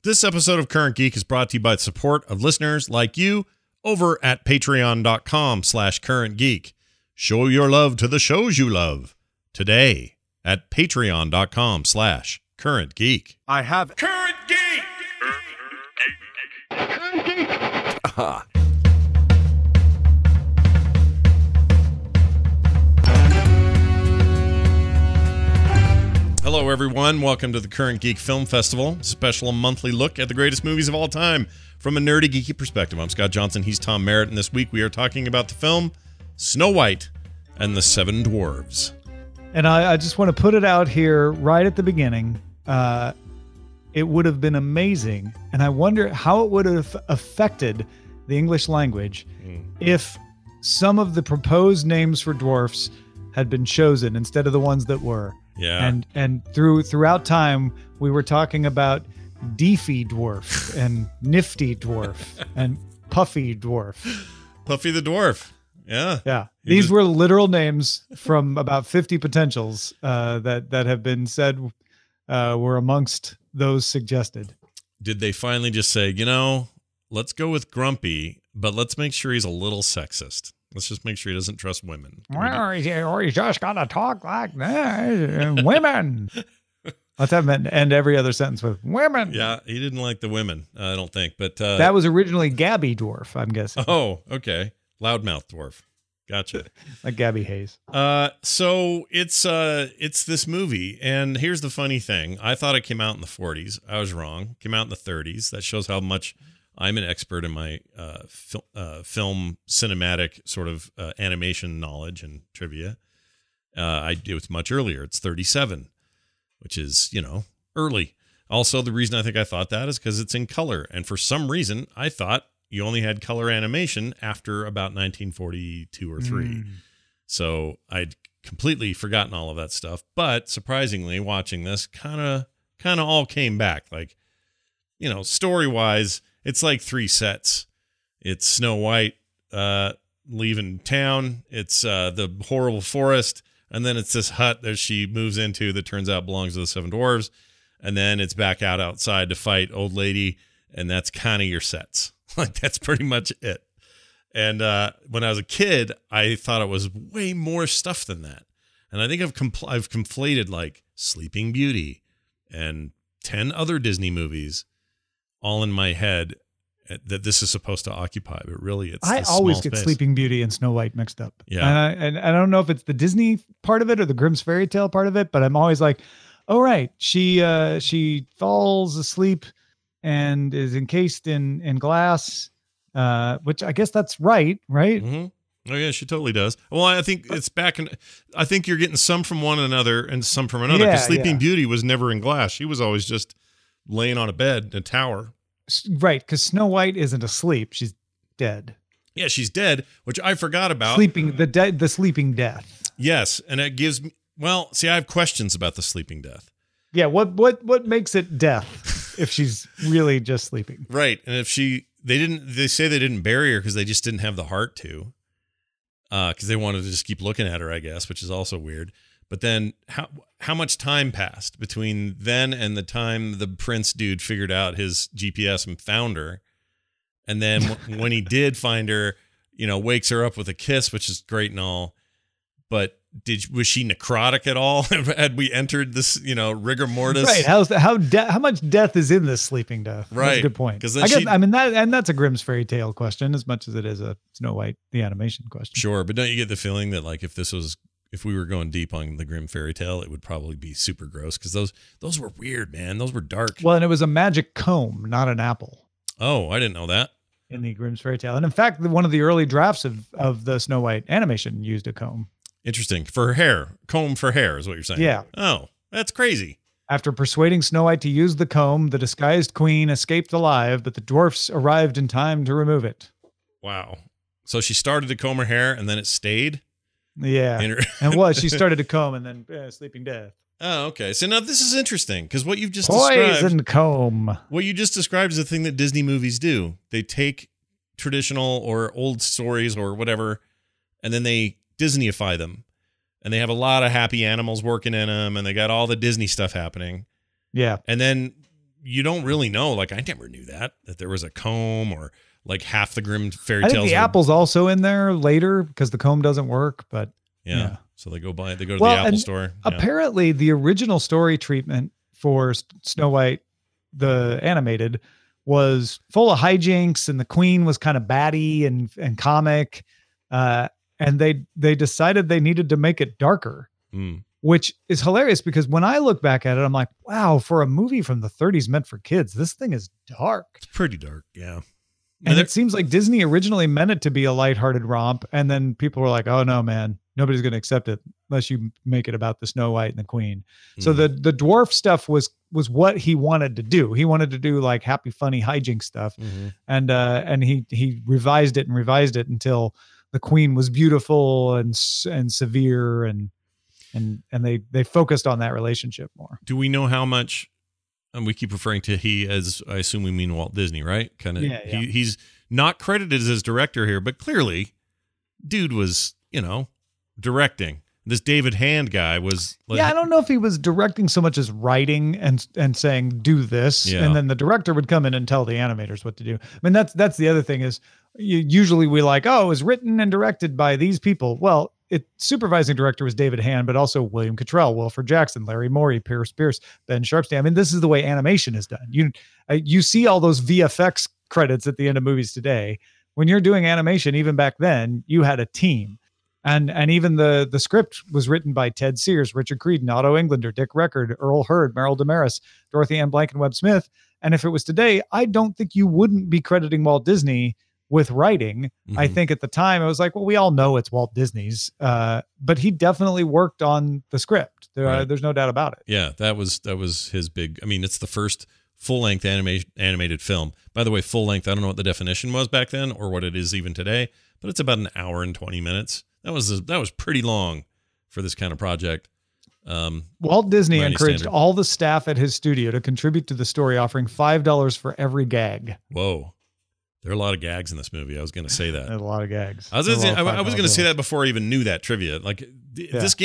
This episode of Current Geek is brought to you by the support of listeners like you over at patreon.com/currentgeek. Show your love to the shows you love today at patreon.com/currentgeek. I have Current Geek! Current Geek. Ah. Hello, everyone. Welcome to the Current Geek Film Festival, special monthly look at the greatest movies of all time from a nerdy, geeky perspective. I'm Scott Johnson. He's Tom Merritt, and this week we are talking about the film Snow White and the Seven Dwarves. And I just want to put it out here right at the beginning. It would have been amazing, and I wonder how it would have affected the English language if some of the proposed names for dwarfs had been chosen instead of the ones that were. Yeah. And throughout time, we were talking about Deefy Dwarf and Nifty Dwarf and Puffy Dwarf. Puffy the Dwarf. Yeah. Yeah. These were literal names from about 50 potentials that have been said were amongst those suggested. Did they finally just say, let's go with Grumpy, but let's make sure he's a little sexist? Let's just make sure he doesn't trust women. Or he's just gonna talk like that. Women. Let's have him end every other sentence with women. Yeah, he didn't like the women, I don't think. But that was originally Gabby Dwarf, I'm guessing. Oh, okay. Loudmouth Dwarf. Gotcha. Like Gabby Hayes. So it's this movie, and here's the funny thing. I thought it came out in the 40s. I was wrong. It came out in the 30s. That shows how much I'm an expert in my film cinematic sort of animation knowledge and trivia. It was much earlier. It's 37, which is, early. Also, the reason I think I thought that is because it's in color. And for some reason, I thought you only had color animation after about 1942 or 3. So I'd completely forgotten all of that stuff. But surprisingly, watching this kind of all came back. Like, story-wise, it's like 3 sets. It's Snow White leaving town. It's the horrible forest. And then it's this hut that she moves into that turns out belongs to the Seven Dwarves. And then it's back outside to fight Old Lady. And that's kind of your sets. Like, that's pretty much it. And when I was a kid, I thought it was way more stuff than that. And I think I've conflated like Sleeping Beauty and 10 other Disney movies all in my head that this is supposed to occupy, but really it's I always get Sleeping Beauty and Snow White mixed up. Yeah. And I don't know if it's the Disney part of it or the Grimm's fairy tale part of it, but I'm always like, oh, right. She falls asleep and is encased in glass, which I guess that's right? Mm-hmm. Oh yeah, she totally does. Well, I think it's back in, I think you're getting some from one another and some from another, because Sleeping Beauty was never in glass. She was always just laying on a bed in a tower. Right, because Snow White isn't asleep; she's dead. Yeah, she's dead, which I forgot about. The sleeping death. Yes, and it gives me. Well, see, I have questions about the sleeping death. Yeah, what makes it death if she's really just sleeping? Right, and if they say they didn't bury her because they just didn't have the heart to, because they wanted to just keep looking at her, I guess, which is also weird. But then how much time passed between then and the time the Prince dude figured out his GPS and found her? And then when he did find her, wakes her up with a kiss, which is great and all. But was she necrotic at all? Had we entered this, rigor mortis? Right. How much death is in this sleeping death? Right. That's a good point. That's a Grimm's fairy tale question as much as it is a Snow White, the animation question. Sure. But don't you get the feeling that like if we were going deep on the Grimm fairy tale, it would probably be super gross, because those were weird, man. Those were dark. Well, and it was a magic comb, not an apple. Oh, I didn't know that. In the Grimm's fairy tale. And in fact, one of the early drafts of the Snow White animation used a comb. Interesting. For her hair. Comb for hair is what you're saying. Yeah. Oh, that's crazy. After persuading Snow White to use the comb, the disguised queen escaped alive, but the dwarfs arrived in time to remove it. Wow. So she started to comb her hair and then it stayed? Yeah. She started to comb and then sleeping death. Oh, okay. So now this is interesting, because what you've just described, comb. What you just described is the thing that Disney movies do. They take traditional or old stories or whatever, and then they Disneyify them. And they have a lot of happy animals working in them, and they got all the Disney stuff happening. Yeah. And then you don't really know. Like, I never knew that there was a comb, or like half the Grimm fairy I tales. think the apple's also in there later because the comb doesn't work, but yeah. So they go to the Apple store. Yeah. Apparently the original story treatment for Snow White, the animated, was full of hijinks, and the queen was kind of batty and comic. And they decided they needed to make it darker, which is hilarious because when I look back at it, I'm like, wow, for a movie from the 30s meant for kids, this thing is dark. It's pretty dark. Yeah. And it seems like Disney originally meant it to be a lighthearted romp. And then people were like, oh no, man, nobody's going to accept it unless you make it about the Snow White and the Queen. So the dwarf stuff was what he wanted to do. He wanted to do like happy, funny hijink stuff. And he revised it until the Queen was beautiful and severe, and they focused on that relationship more. Do we know how much? And we keep referring to he as, I assume we mean Walt Disney, right? Kind of. Yeah. He's not credited as director here, but clearly, dude was, directing. This David Hand guy was. I don't know if he was directing so much as writing and saying do this, and then the director would come in and tell the animators what to do. I mean, that's the other thing is usually we like, oh, it was written and directed by these people. Well, supervising director was David Hand, but also William Cottrell, Wilfred Jackson, Larry Morey, Pierce, Ben Sharpsteen. I mean, this is the way animation is done. You see all those VFX credits at the end of movies today. When you're doing animation, even back then, you had a team. And even the script was written by Ted Sears, Richard Creedon, Otto Englander, Dick Record, Earl Hurd, Merrill Damaris, Dorothy Ann Blankenwebb Smith. And if it was today, I don't think you wouldn't be crediting Walt Disney with writing. I think at the time it was like, well, we all know it's Walt Disney's, but he definitely worked on the script. There's no doubt about it. Yeah, that was his big. I mean, it's the first full-length animated film. By the way, full-length, I don't know what the definition was back then or what it is even today, but it's about an hour and 20 minutes. That was pretty long for this kind of project. Walt Disney encouraged all the staff at his studio to contribute to the story, offering $5 for every gag. Whoa. There are a lot of gags in this movie. I was going to say that. There's a lot of gags. I was going to say that before I even knew that trivia. Like this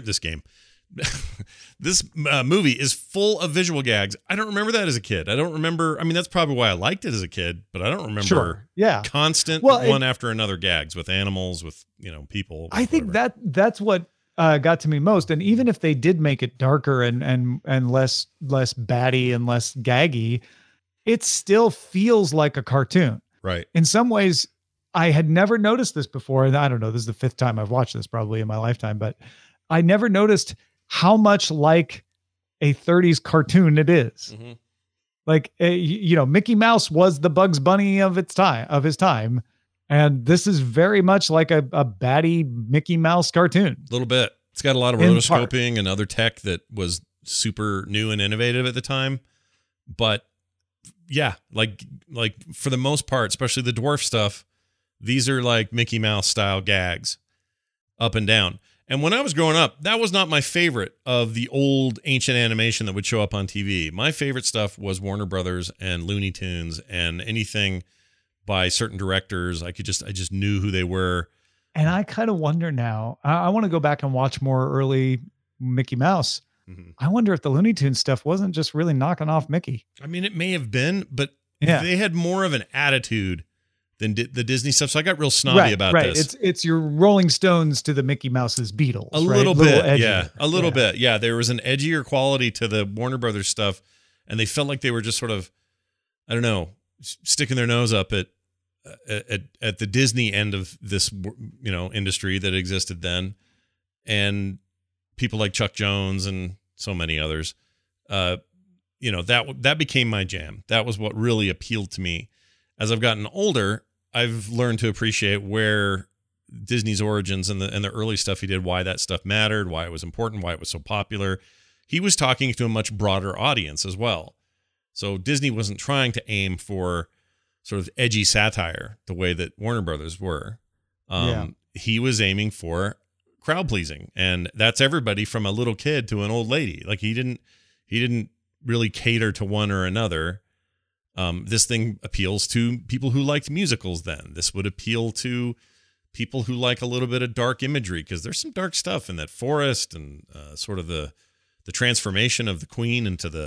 movie is full of visual gags. I don't remember that as a kid. I don't remember. I mean, that's probably why I liked it as a kid, but I don't remember constant one after another gags with animals, with, people. I think that's what got to me most. And even if they did make it darker and less batty and less gaggy, it still feels like a cartoon. Right. In some ways, I had never noticed this before. And I don't know, this is the 5th time I've watched this probably in my lifetime, but I never noticed how much like a 30s cartoon it is. Like, Mickey Mouse was the Bugs Bunny of his time. And this is very much like a batty Mickey Mouse cartoon. A little bit. It's got a lot of rotoscoping and other tech that was super new and innovative at the time. But yeah, like for the most part, especially the dwarf stuff, these are like Mickey Mouse style gags up and down. And when I was growing up, that was not my favorite of the old ancient animation that would show up on TV. My favorite stuff was Warner Brothers and Looney Tunes and anything by certain directors. I just knew who they were. And I kind of wonder now, I want to go back and watch more early Mickey Mouse. I wonder if the Looney Tunes stuff wasn't just really knocking off Mickey. I mean, it may have been, but they had more of an attitude than the Disney stuff. So I got real snobby about this. It's your Rolling Stones to the Mickey Mouse's Beatles. A little bit, a little bit. Yeah, there was an edgier quality to the Warner Brothers stuff, and they felt like they were just sort of, I don't know, sticking their nose up at the Disney end of this, industry that existed then, and people like Chuck Jones and so many others, that became my jam. That was what really appealed to me. As I've gotten older, I've learned to appreciate where Disney's origins and the early stuff he did, why that stuff mattered, why it was important, why it was so popular. He was talking to a much broader audience as well. So Disney wasn't trying to aim for sort of edgy satire the way that Warner Brothers were. He was aiming for crowd pleasing, and that's everybody from a little kid to an old lady. Like he didn't really cater to one or another. This thing appeals to people who liked musicals then. This would appeal to people who like a little bit of dark imagery, because there's some dark stuff in that forest and sort of the transformation of the Queen into the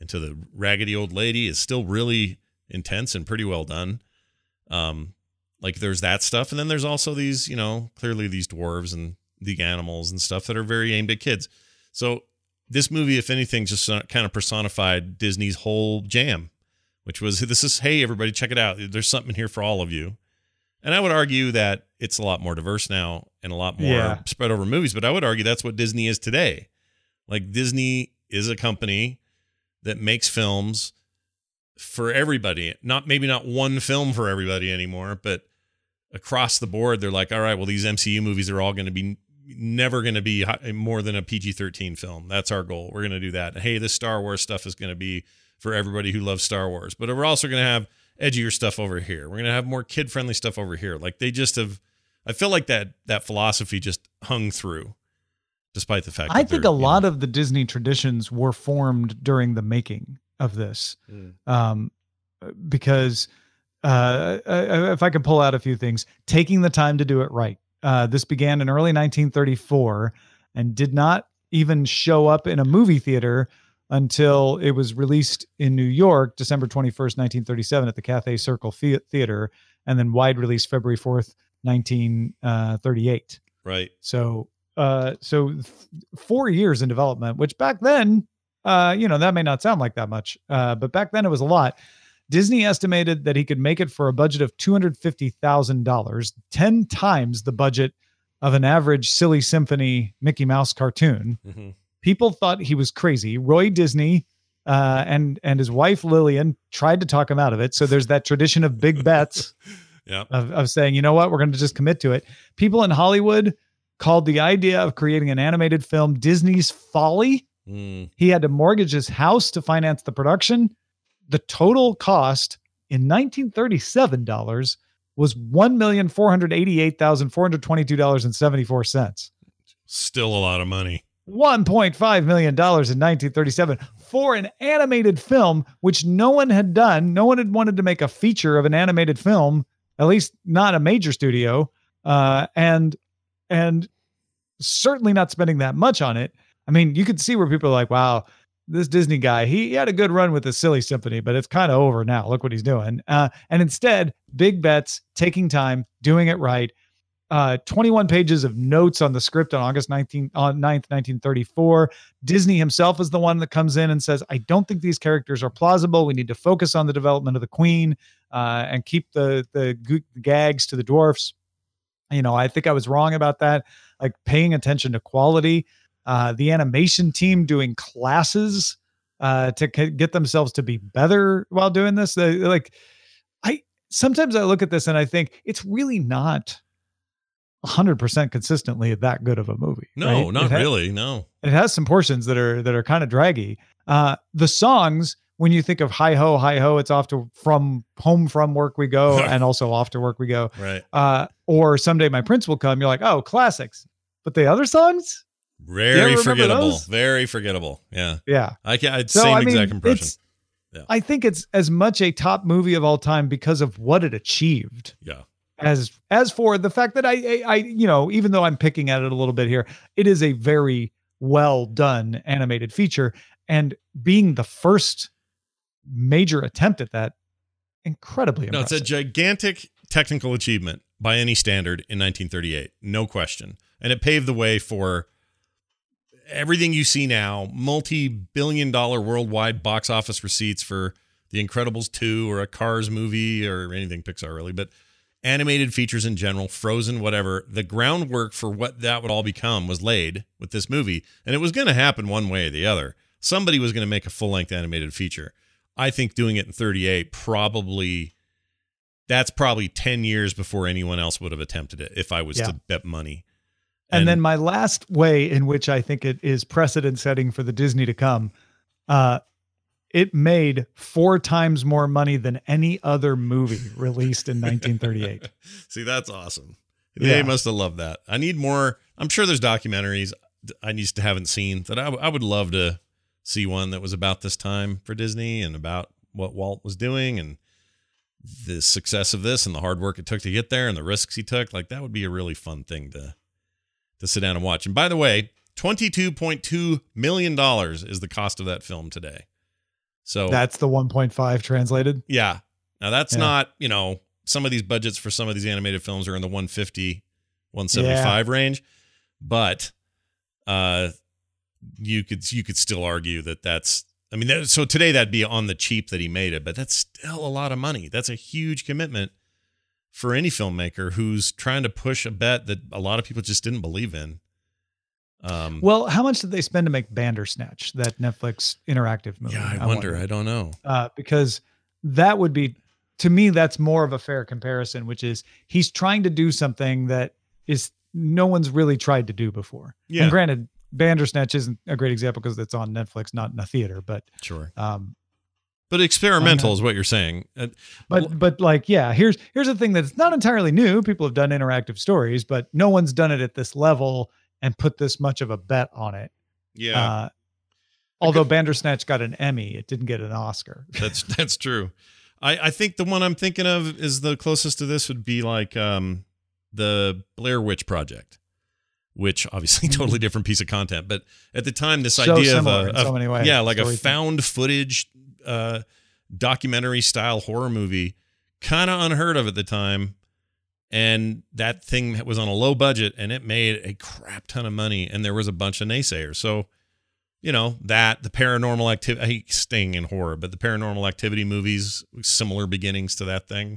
into the raggedy old lady is still really intense and pretty well done. Like there's that stuff. And then there's also these, clearly these dwarves and the animals and stuff that are very aimed at kids. So this movie, if anything, just kind of personified Disney's whole jam, which was, hey, everybody, check it out. There's something here for all of you. And I would argue that it's a lot more diverse now and a lot more spread over movies, but I would argue that's what Disney is today. Like Disney is a company that makes films for everybody. Maybe not one film for everybody anymore, but across the board, they're like, all right, well, these MCU movies are all going to be never going to be more than a PG-13 film. That's our goal. We're going to do that. Hey, this Star Wars stuff is going to be for everybody who loves Star Wars, but we're also going to have edgier stuff over here. We're going to have more kid-friendly stuff over here. Like they just have, I feel like that philosophy just hung through, despite the fact that I think a lot of the Disney traditions were formed during the making of this. Because if I could pull out a few things, taking the time to do it right. This began in early 1934 and did not even show up in a movie theater until it was released in New York, December 21st, 1937 at the Cathay Circle Theater, and then wide release February 4th, 1938. Right. So 4 years in development, which back then, that may not sound like that much, but back then it was a lot. Disney estimated that he could make it for a budget of $250,000, 10 times the budget of an average Silly Symphony Mickey Mouse cartoon. Mm-hmm. People thought he was crazy. Roy Disney and his wife Lillian tried to talk him out of it. So there's that tradition of big bets of saying, you know what, we're going to just commit to it. People in Hollywood called the idea of creating an animated film Disney's folly. He had to mortgage his house to finance the production. The total cost in 1937 dollars was $1,488,422.74. Still a lot of money. $1.5 million in 1937 for an animated film, which no one had done. No one had wanted to make a feature of an animated film, at least not a major studio, and certainly not spending that much on it. I mean, you could see where people are like, wow, this Disney guy, he had a good run with the Silly Symphony, but it's kind of over now. Look what he's doing. And instead, big bets, taking time, doing it right. 21 pages of notes on the script on August 9th, 1934. Disney himself is the one that comes in and says, I don't think these characters are plausible. We need to focus on the development of the Queen and keep the gags to the dwarfs. I think I was wrong about that. Like paying attention to quality. The animation team doing classes to get themselves to be better while doing this. Sometimes I look at this and I think it's really not 100% consistently that good of a movie. No, right? Not really. No, it has some portions that are kind of draggy. The songs, when you think of Hi Ho, it's off to Home from Work We Go, and also Off to Work We Go. Right. Or Someday My Prince Will Come. You're like, oh, classics. But the other songs? Very forgettable. Very forgettable. Yeah. Yeah. Exact impression. Yeah. I think it's as much a top movie of all time because of what it achieved. Yeah. As for the fact that I even though I'm picking at it a little bit here, it is a very well done animated feature, and being the first major attempt at that, incredibly impressive. It's a gigantic technical achievement by any standard in 1938. No question. And it paved the way for everything you see now, multi-billion-dollar worldwide box office receipts for The Incredibles 2 or a Cars movie or anything Pixar really, but animated features in general, Frozen, whatever. The groundwork for what that would all become was laid with this movie, and it was going to happen one way or the other. Somebody was going to make a full-length animated feature. I think doing it in 38 that's probably 10 years before anyone else would have attempted it if I was to bet money. And then my last way in which I think it is precedent setting for the Disney to come, it made 4 times more money than any other movie released in 1938. See, that's awesome. They must have loved that. I need more. I'm sure there's documentaries I haven't seen that I would love to see one that was about this time for Disney and about what Walt was doing and the success of this and the hard work it took to get there and the risks he took. Like that would be a really fun thing to sit down and watch. And by the way, $22.2 million is the cost of that film today. So that's the 1.5 translated. yeah. Now that's Yeah. not, some of these budgets for some of these animated films are in the 150, 175 range, but you could still argue that's, so today that'd be on the cheap that he made it, but that's still a lot of money. That's a huge commitment for any filmmaker who's trying to push a bet that a lot of people just didn't believe in. Well, how much did they spend to make Bandersnatch, that Netflix interactive movie? Yeah, I wonder. I don't know. Because that would be, to me, that's more of a fair comparison, which is he's trying to do something that is no one's really tried to do before. Yeah. And granted, Bandersnatch isn't a great example because it's on Netflix, not in a theater, but sure. But experimental is what you're saying. But like, yeah, here's the thing that's not entirely new. People have done interactive stories, but no one's done it at this level and put this much of a bet on it. Yeah. Although Bandersnatch got an Emmy, it didn't get an Oscar. That's true. I think the one I'm thinking of is the closest to this would be like the Blair Witch Project, which obviously totally different piece of content. But at the time, this idea of so many ways. Yeah, like a found footage documentary style horror movie, kind of unheard of at the time. And that thing was on a low budget and it made a crap ton of money. And there was a bunch of naysayers. So, the Paranormal Activity, I hate staying in horror, but the Paranormal Activity movies, similar beginnings to that thing.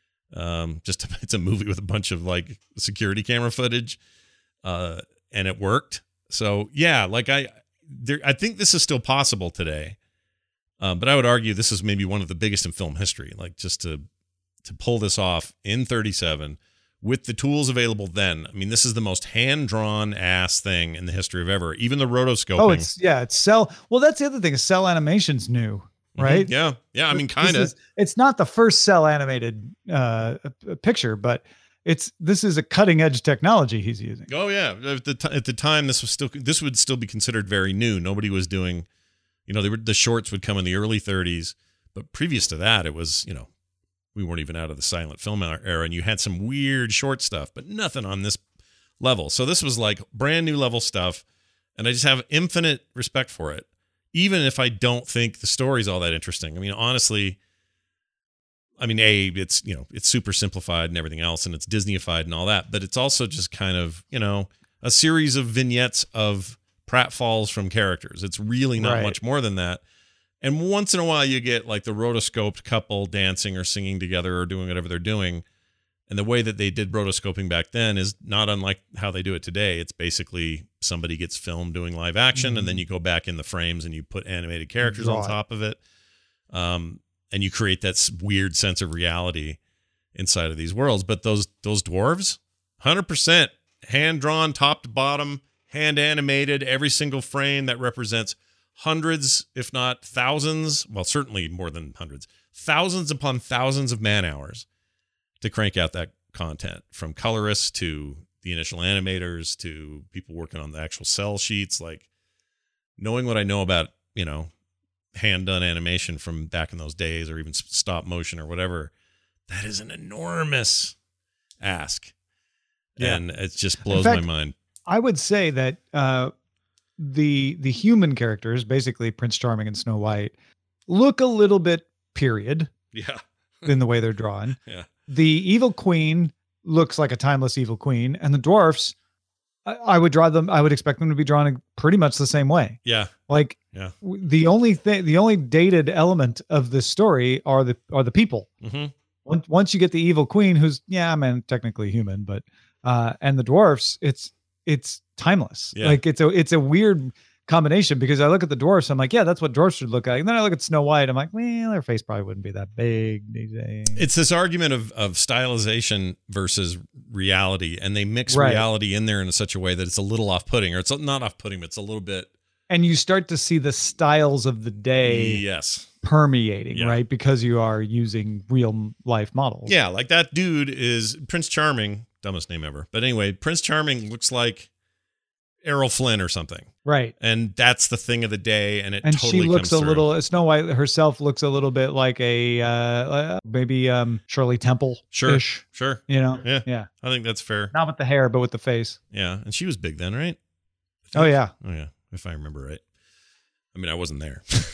It's a movie with a bunch of like security camera footage, and it worked. So yeah, like I think this is still possible today. But I would argue this is maybe one of the biggest in film history, like just to pull this off in 37 with the tools available then. I mean, this is the most hand-drawn ass thing in the history of ever. Even the rotoscoping. Oh, it's cell. Well, that's the other thing. Cell animation's new, right? Mm-hmm. Yeah. I mean, kind of. It's not the first cell animated picture, but this is a cutting edge technology he's using. Oh yeah. At the time, this would still be considered very new. Nobody was doing, the shorts would come in the early 30s, but previous to that, it was, we weren't even out of the silent film era, and you had some weird short stuff, but nothing on this level. So this was like brand new level stuff, and I just have infinite respect for it, even if I don't think the story's all that interesting. I mean, honestly, it's super simplified and everything else, and it's Disneyified and all that, but it's also just kind of, a series of vignettes of pratfalls from characters. It's really not much more than that. And once in a while, you get like the rotoscoped couple dancing or singing together or doing whatever they're doing. And the way that they did rotoscoping back then is not unlike how they do it today. It's basically somebody gets filmed doing live action, and then you go back in the frames and you put animated characters on top of it. And you create that weird sense of reality inside of these worlds. But those dwarves, 100% hand-drawn, top to bottom, hand-animated, every single frame that represents hundreds, if not thousands, well, certainly more than hundreds, thousands upon thousands of man-hours to crank out that content, from colorists to the initial animators to people working on the actual cell sheets. Like, knowing what I know about, hand-done animation from back in those days, or even stop motion or whatever, that is an enormous ask. Yeah. And it just blows my mind. I would say that the human characters, basically Prince Charming and Snow White, look a little bit period. Yeah. In the way they're drawn. Yeah. The evil queen looks like a timeless evil queen, and the dwarfs, I would expect them to be drawn in pretty much the same way. Yeah. Like, the only dated element of this story are the people. Mm-hmm. Once you get the evil queen, who's technically human, but and the dwarfs, it's timeless. Yeah. Like it's a weird combination, because I look at the dwarfs, I'm like, yeah, that's what dwarfs should look like. And then I look at Snow White, I'm like, well, their face probably wouldn't be that big these days. It's this argument of stylization versus reality, and they mix reality in there in such a way that it's a little off-putting, or it's not off-putting, but it's a little bit. And you start to see the styles of the day permeating, right? Because you are using real life models. Yeah, like that dude is Prince Charming, dumbest name ever. But anyway, Prince Charming looks like Errol Flynn or something. Right. And that's the thing of the day. And she looks a little, Snow White herself looks a little bit like maybe Shirley Temple-ish. Sure. Yeah. I think that's fair. Not with the hair, but with the face. Yeah. And she was big then, right? Oh, yeah. If I remember right. I mean, I wasn't there.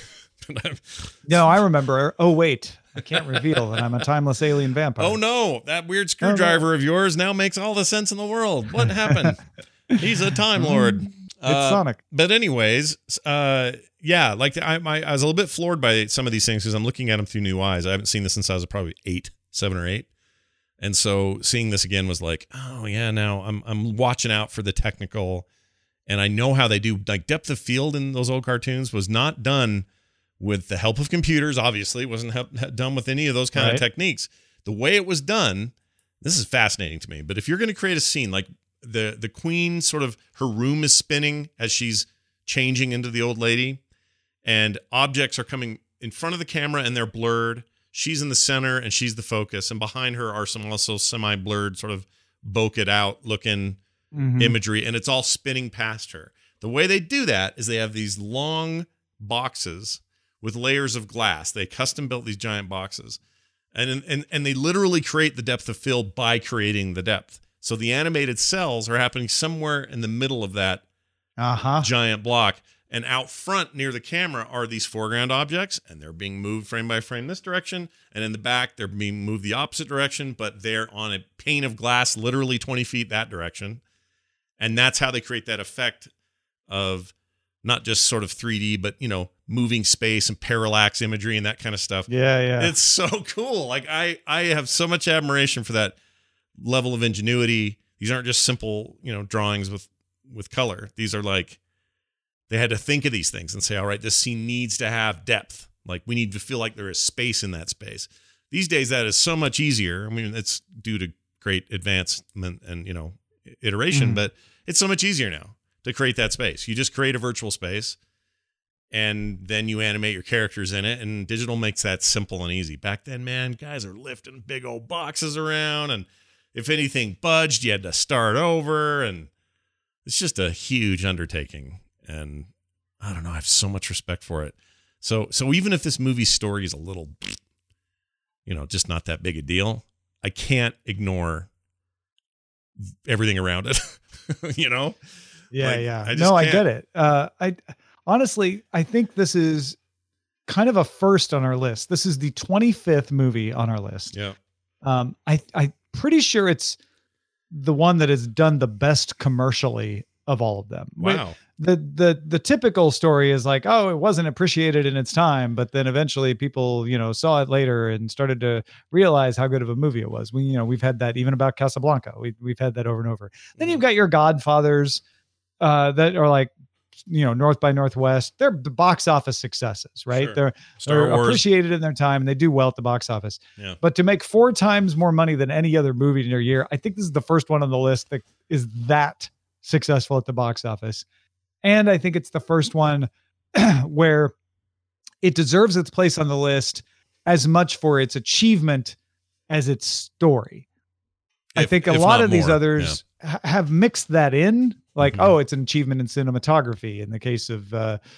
No, I remember. Oh, wait. I can't reveal that I'm a timeless alien vampire. Oh no, that weird screwdriver of yours now makes all the sense in the world. What happened? He's a Time Lord. It's Sonic. But anyways, yeah, like I was a little bit floored by some of these things because I'm looking at them through new eyes. I haven't seen this since I was probably 7 or 8. And so seeing this again was like, oh yeah, now I'm watching out for the technical, and I know how they do, like depth of field in those old cartoons was not done with the help of computers. Obviously, it wasn't done with any of those kind of techniques. The way it was done, this is fascinating to me. But if you're going to create a scene like the queen, sort of her room is spinning as she's changing into the old lady, and objects are coming in front of the camera and they're blurred. She's in the center and she's the focus, and behind her are some also semi-blurred, sort of bokeh out looking imagery, and it's all spinning past her. The way they do that is they have these long boxes with layers of glass. They custom built these giant boxes, and they literally create the depth of field by creating the depth. So the animated cells are happening somewhere in the middle of that giant block. And out front near the camera are these foreground objects, and they're being moved frame by frame this direction. And in the back, they're being moved the opposite direction, but they're on a pane of glass, literally 20 feet that direction. And that's how they create that effect of not just sort of 3D, but, you know, moving space and parallax imagery and that kind of stuff. Yeah. It's so cool. Like I have so much admiration for that level of ingenuity. These aren't just simple, you know, drawings with color. These are like, they had to think of these things and say, all right, this scene needs to have depth. Like we need to feel like there is space in that space. These days, that is so much easier. I mean, it's due to great advancement and, you know, iteration, but it's so much easier now to create that space. You just create a virtual space and then you animate your characters in it, and digital makes that simple and easy. Back then, man, guys are lifting big old boxes around, and if anything budged, you had to start over, and it's just a huge undertaking. And I don't know, I have so much respect for it. So even if this movie's story is a little, you know, just not that big a deal, I can't ignore everything around it. You know? Yeah, like, yeah. I get it. I honestly, I think this is kind of a first on our list. This is the 25th movie on our list. Yeah. I'm pretty sure it's the one that has done the best commercially of all of them. Wow. The typical story is like, oh, it wasn't appreciated in its time, but then eventually people, you know, saw it later and started to realize how good of a movie it was. We've had that even about Casablanca. We've had that over and over. Then you've got your Godfathers that are like, you know, North by Northwest. They're the box office successes, right? Sure. They're appreciated in their time and they do well at the box office. Yeah. But to make 4 times more money than any other movie in your year, I think this is the first one on the list that is that successful at the box office. And I think it's the first one where it deserves its place on the list as much for its achievement as its story. I think a lot of these others have mixed that in, like, oh, it's an achievement in cinematography in the case of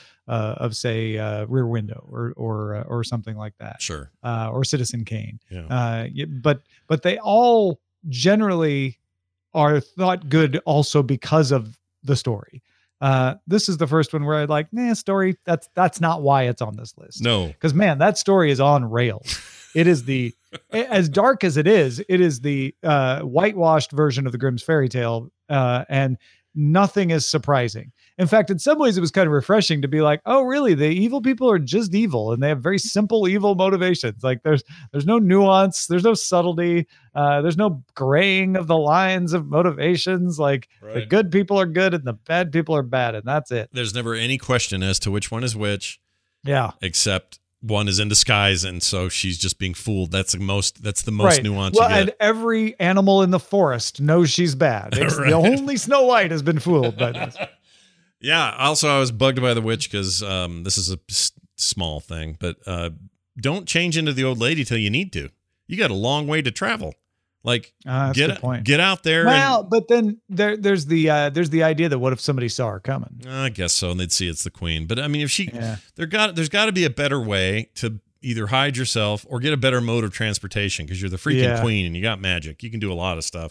say Rear Window or something like that. Sure. Or Citizen Kane. Yeah. But they all generally are thought good also because of the story. This is the first one where I'd like, story. That's not why it's on this list. No, because man, that story is on rails. It is as dark as it is the whitewashed version of the Grimm's fairy tale, and nothing is surprising. In fact, in some ways, it was kind of refreshing to be like, oh, really? The evil people are just evil, and they have very simple evil motivations. Like there's no nuance, there's no subtlety, there's no graying of the lines of motivations. Like the good people are good and the bad people are bad, and that's it. There's never any question as to which one is which. Yeah. Except one is in disguise, and so she's just being fooled. That's the most nuance you get. And every animal in the forest knows she's bad. The only Snow White has been fooled by this. Yeah. Also, I was bugged by the witch because this is a small thing, but don't change into the old lady till you need to. You got a long way to travel. Like, get out there. Well, but then there's the idea that what if somebody saw her coming? I guess so, and they'd see it's the queen. But I mean, if there's got to be a better way to either hide yourself or get a better mode of transportation because you're the freaking queen and you got magic. You can do a lot of stuff.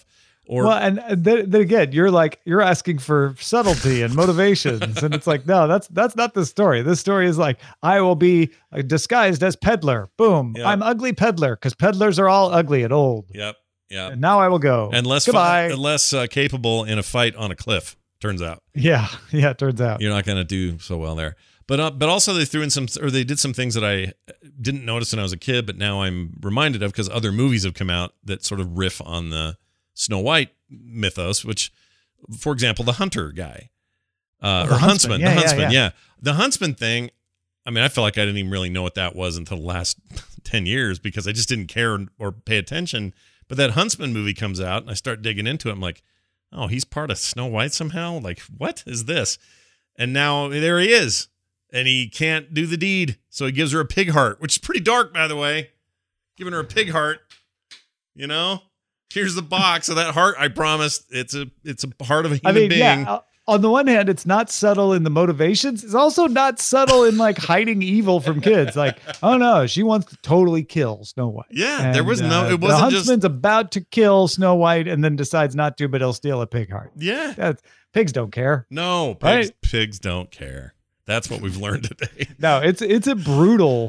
Or well, and then again, you're asking for subtlety and motivations, and it's like, no, that's not the story. This story is like, I will be disguised as peddler. Boom, Yep. I'm ugly peddler because peddlers are all ugly and old. yep, yep. And now I will go. And less Goodbye. less capable in a fight on a cliff. Turns out Yeah. It turns out. you're not going to do so well there. But also they threw in they did some things that I didn't notice when I was a kid, but now I'm reminded of because other movies have come out that sort of riff on the Snow White mythos, which, for example, the hunter guy, or huntsman, Yeah, the huntsman, yeah. the huntsman thing. I mean, I felt like I didn't even really know what that was until the last 10 years because I just didn't care or pay attention. But that Huntsman movie comes out and I start digging into it. I'm like, oh, he's part of Snow White somehow? Like, what is this? And now there he is. And he can't do the deed. So he gives her a pig heart, which is pretty dark, by the way. Giving her a pig heart. You know? Here's the box of that heart I promised. It's a heart of a human being. Yeah. On the one hand, it's not subtle in the motivations. It's also not subtle in like hiding evil from kids. Like, oh no, she wants to totally kill Snow White. Yeah, there was it the wasn't huntsman's about to kill Snow White and then decides not to, but he'll steal a pig heart. Yeah. Pigs don't care. No, pigs don't care. That's what we've learned today. No, it's a brutal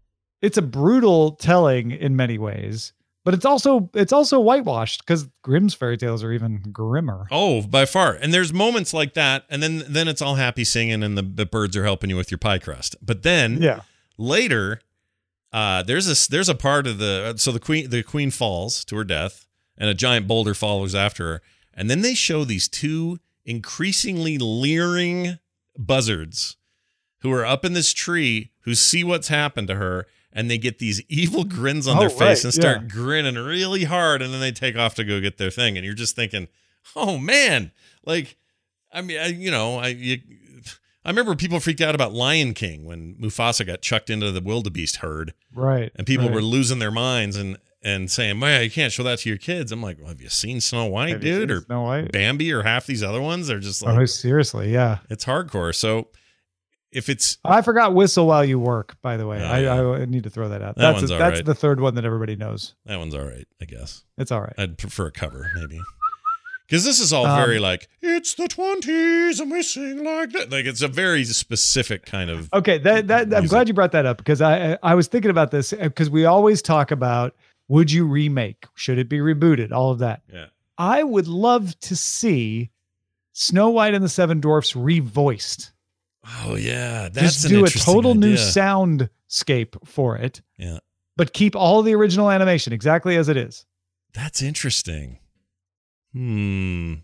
telling in many ways. But it's also whitewashed because Grimm's fairy tales are even grimmer. Oh, by far. And there's moments like that, and then it's all happy singing, and the birds are helping you with your pie crust. But then later, there's a part of the queen falls to her death, and a giant boulder follows after her, and then they show these two increasingly leering buzzards who are up in this tree who see what's happened to her. And they get these evil grins on their face and start grinning really hard. And then they take off to go get their thing. And you're just thinking, oh, man. Like, I mean, I remember people freaked out about Lion King when Mufasa got chucked into the wildebeest herd. Right. And people were losing their minds and saying, man, you can't show that to your kids. I'm like, well, have you seen Snow White, dude? Or Snow White? Bambi or half these other ones? They're just like, oh, seriously. Yeah. It's hardcore. So if it's, I forgot Whistle While You Work, by the way. Oh, I need to throw that out. That's that's the third one that everybody knows. That one's all right, I guess. It's all right. I'd prefer a cover, maybe. Because this is all very like, it's the 20s and we sing like that. Like, it's a very specific kind of. Okay, I'm glad you brought that up because I was thinking about this because we always talk about, would you remake? Should it be rebooted? All of that. Yeah. I would love to see Snow White and the Seven Dwarfs revoiced. Oh yeah, that's just do a total idea. new soundscape for it. Yeah, but keep all the original animation exactly as it is. That's interesting. It may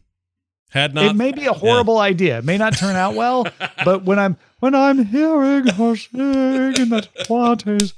be a horrible idea. It may not turn out well, but when I'm hearing her sing in the 20s,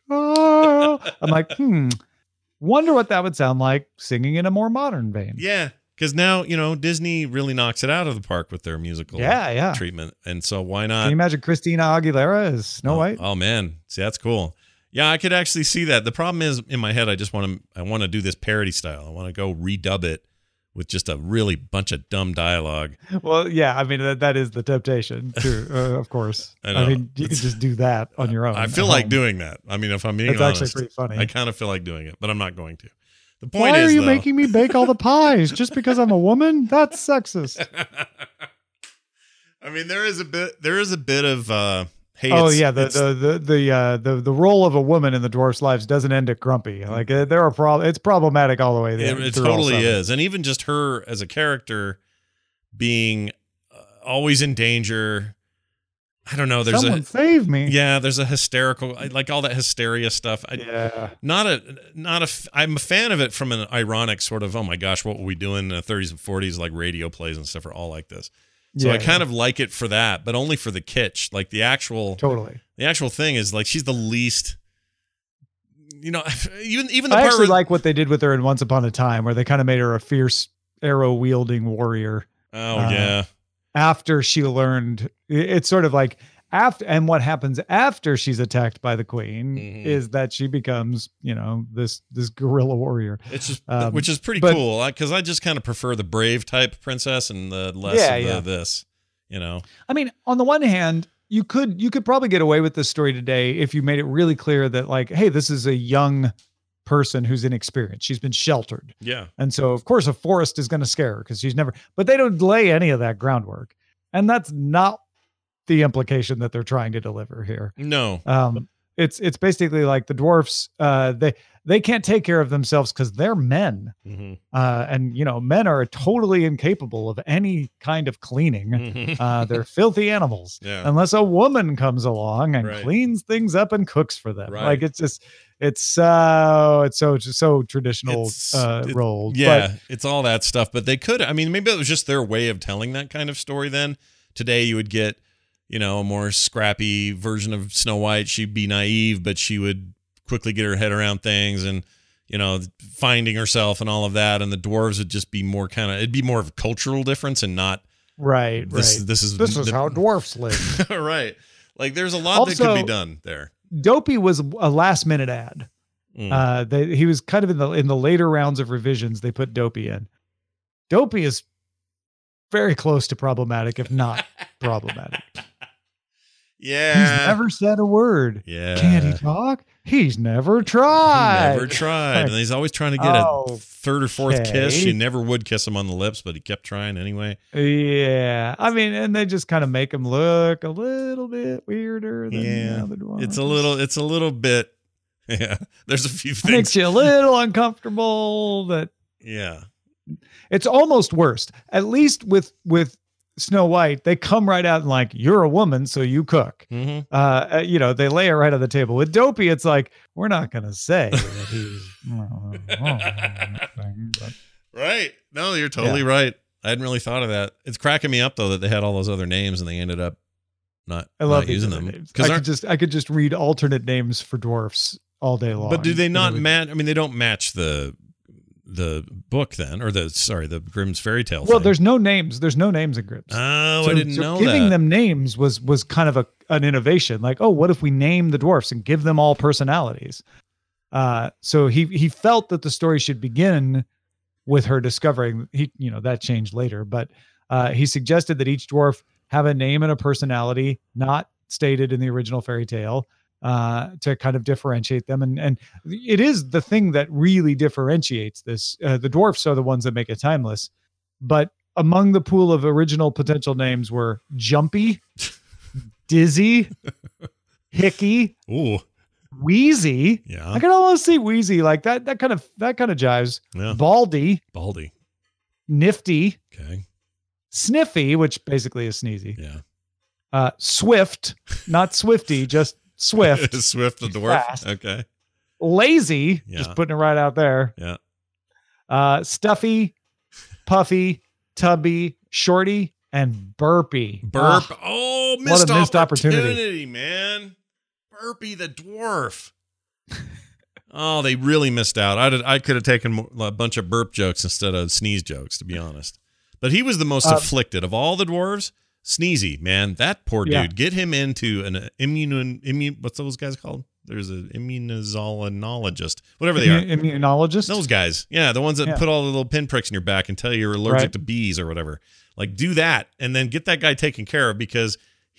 I'm like, wonder what that would sound like singing in a more modern vein. Yeah. Because now, Disney really knocks it out of the park with their musical treatment. And so why not? Can you imagine Christina Aguilera as Snow White? Oh, man. See, that's cool. Yeah, I could actually see that. The problem is, in my head, I want to do this parody style. I want to go redub it with just a really bunch of dumb dialogue. Well, yeah, I mean, that is the temptation, too, of course. I mean, you can just do that on your own. I feel like doing that. I mean, if I'm being honest, actually pretty funny. I kind of feel like doing it, but I'm not going to. The point Why is, are you making me bake all the pies just because I'm a woman? That's sexist. I mean, there is a bit of hey. Oh yeah, the role of a woman in the dwarfs' lives doesn't end at grumpy. Like it's problematic all the way there. It totally is, and even just her as a character being always in danger. I don't know. There's Someone save me. Yeah, there's a hysterical, like all that hysteria stuff. I'm a fan of it from an ironic sort of, oh my gosh, what were we doing in the 30s and 40s? Like radio plays and stuff are all like this. So I kind of like it for that, but only for the kitsch. Like the actual thing is like she's the least. Even the I actually like what they did with her in Once Upon a Time, where they kind of made her a fierce arrow wielding warrior. Oh yeah. After she learned, it's sort of like and what happens after she's attacked by the queen is that she becomes, this guerrilla warrior. It's just, which is pretty cool because I just kind of prefer the brave type princess and the less of this, I mean, on the one hand, you could probably get away with this story today if you made it really clear that like, hey, this is a young person who's inexperienced. She's been sheltered. Yeah. And so, of course, a forest is going to scare her because she's never, but they don't lay any of that groundwork. And that's not the implication that they're trying to deliver here. No. It's basically like the dwarfs, they can't take care of themselves because they're men. Mm-hmm. And, men are totally incapable of any kind of cleaning. They're filthy animals unless a woman comes along and cleans things up and cooks for them. Like it's so traditional role. Yeah, it's all that stuff. But they could, maybe it was just their way of telling that kind of story then. Today you would get, a more scrappy version of Snow White. She'd be naive, but she would quickly get her head around things and, finding herself and all of that. And the dwarves would just be more it'd be more of a cultural difference and not. Right. This is how dwarfs live. Right. Like there's a lot that could be done there. Dopey was a last minute ad. He was kind of in the later rounds of revisions. They put Dopey in. Dopey is very close to problematic, if not problematic. Yeah. He's never said a word. Yeah. Can't he talk? He's never tried. And he's always trying to get a third or fourth kiss. She never would kiss him on the lips, but he kept trying anyway. Yeah. And they just kind of make him look a little bit weirder than the other dwarves. It's a little bit. Yeah. There's a few things. Makes you a little uncomfortable. It's almost worst. At least with Snow White, they come right out and like, you're a woman, so you cook. Mm-hmm. They lay it right on the table. With Dopey, it's like, we're not going to say that he's right. No, you're totally right. I hadn't really thought of that. It's cracking me up though that they had all those other names and they ended up not using them. Names. I could just read alternate names for dwarfs all day long. But do they not match? They don't match the book then, or the Grimm's fairy tale. Well, there's no names. There's no names in Grimm's. Oh, I didn't know that. Giving them names was kind of an innovation. Like, oh, what if we name the dwarfs and give them all personalities? So he felt that the story should begin with her discovering. That changed later, but he suggested that each dwarf have a name and a personality not stated in the original fairy tale. To kind of differentiate them. And it is the thing that really differentiates this. The dwarfs are the ones that make it timeless. But among the pool of original potential names were Jumpy, Dizzy, Hickey, Wheezy. Yeah. I can almost see Wheezy like that. That kind of jives. Yeah. Baldy. Nifty. Okay. Sniffy, which basically is sneezy. Yeah. Swift, not Swifty, just Swift. Swift the dwarf. Fast. Okay. Lazy. Just putting it right out there. Yeah. Stuffy, Puffy, Tubby, Shorty, and Burpy. Missed what a missed opportunity, man. Burpy the dwarf. Oh, they really missed out. I could have taken a bunch of burp jokes instead of sneeze jokes, to be honest. But he was the most afflicted of all the dwarves. Sneezy, man, that poor dude. Get him into an immune. What's those guys called? There's an immunologist, whatever they are. Immunologist? Those guys. Yeah, the ones that put all the little pinpricks in your back and tell you you're allergic to bees or whatever. Like, do that and then get that guy taken care of because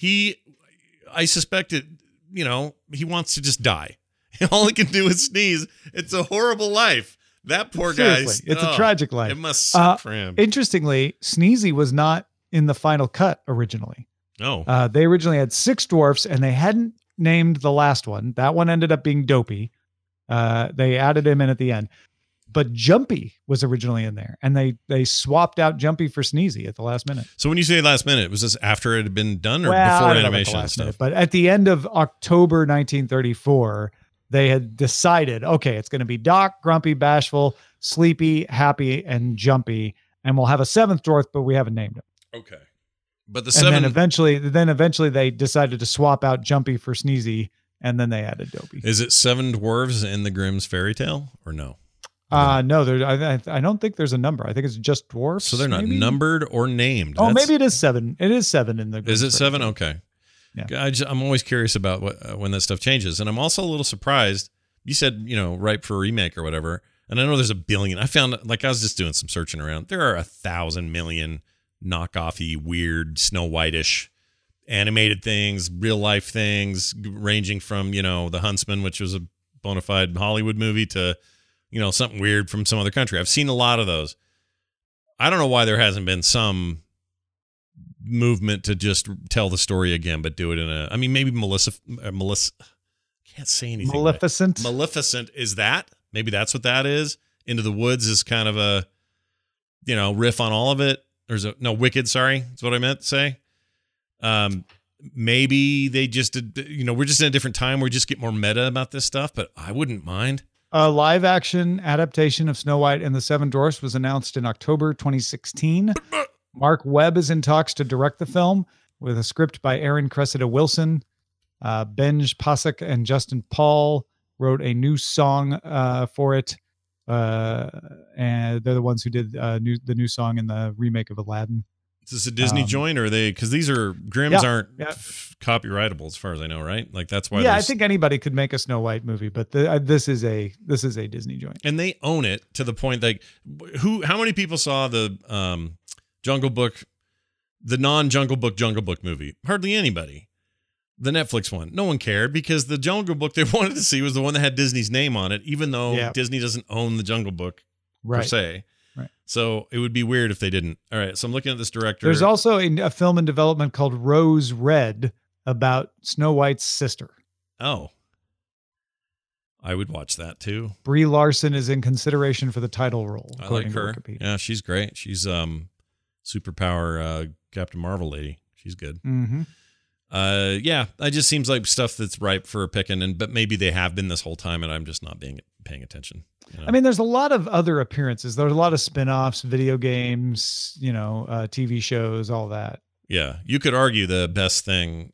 I suspect it, he wants to just die. All he can do is sneeze. It's a horrible life. That poor guy. It's a tragic life. It must suck for him. Interestingly, Sneezy was not in the final cut originally. Oh. They originally had 6 dwarfs and they hadn't named the last one. That one ended up being Dopey. They added him in at the end. But Jumpy was originally in there and they swapped out Jumpy for Sneezy at the last minute. So when you say last minute, was this after it had been done or before animation and stuff? Minute, but at the end of October 1934, they had decided, okay, it's going to be Doc, Grumpy, Bashful, Sleepy, Happy, and Jumpy. And we'll have a 7th dwarf, but we haven't named him. Okay. But then eventually they decided to swap out Jumpy for Sneezy, and then they added Dopey. Is it 7 dwarves in the Grimm's fairy tale or no? No, I don't think there's a number. I think it's just dwarfs. So they're not numbered or named. Maybe it is 7. It is 7 in the Grimm's. Is it 7? Okay. Yeah. I'm always curious about when that stuff changes. And I'm also a little surprised. You said, ripe for a remake or whatever. And I know there's a billion. I found, I was just doing some searching around. There are 1,000 million knockoffy, weird, Snow White-ish animated things, real life things, ranging from, The Huntsman, which was a bona fide Hollywood movie, to something weird from some other country. I've seen a lot of those. I don't know why there hasn't been some movement to just tell the story again, but do it maybe Melissa, can't say anything. Maleficent. Right. Maleficent is that? Maybe that's what that is. Into the Woods is kind of a, riff on all of it. Wicked, sorry. That's what I meant to say. Maybe they just did, we're just in a different time where we just get more meta about this stuff, but I wouldn't mind. A live action adaptation of Snow White and the Seven Dwarfs was announced in October 2016. Mark Webb is in talks to direct the film with a script by Aaron Cressida Wilson. Benj Pasek and Justin Paul wrote a new song for it. And they're the ones who did the new song in the remake of Aladdin. Is this a Disney joint, or are they? Because these are Grimm's aren't copyrightable as far as I know, right? Like that's why. Yeah, I think anybody could make a Snow White movie, but this is a Disney joint, and they own it to the point like how many people saw the Jungle Book, the non-Jungle Book movie? Hardly anybody. The Netflix one, no one cared because the Jungle Book they wanted to see was the one that had Disney's name on it, even though Disney doesn't own the Jungle Book per se. Right. So it would be weird if they didn't. All right. So I'm looking at this director. There's also a film in development called Rose Red about Snow White's sister. Oh, I would watch that too. Brie Larson is in consideration for the title role. I like her. Yeah, she's great. She's superpower Captain Marvel lady. She's good. Mm-hmm. Yeah, it just seems like stuff that's ripe for picking, but maybe they have been this whole time, and I'm just not paying attention. I mean, there's a lot of other appearances. There's a lot of spin-offs, video games, TV shows, all that. Yeah, you could argue the best thing